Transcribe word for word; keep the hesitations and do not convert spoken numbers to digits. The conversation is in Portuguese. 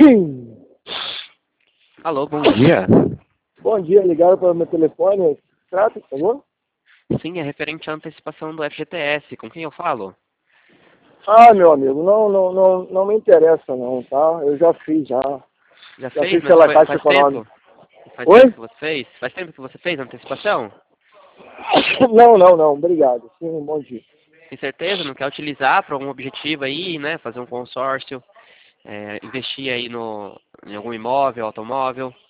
Alô, bom dia. Bom dia, ligaram para o meu telefone. Trata, por favor? Sim, é referente à antecipação do F G T S. Com quem eu falo? Ah, meu amigo, não, não, não, não me interessa não, tá? Eu já fiz, já. Já Já fez, fiz mas pela foi, Caixa faz tempo? Econômica. Faz Oi? tempo que você fez? Faz tempo que você fez a antecipação? Não, não, não, obrigado. Sim, bom dia. Tem certeza? Não quer utilizar para algum objetivo aí, né? Fazer um consórcio, é, investir aí no, em algum imóvel, automóvel?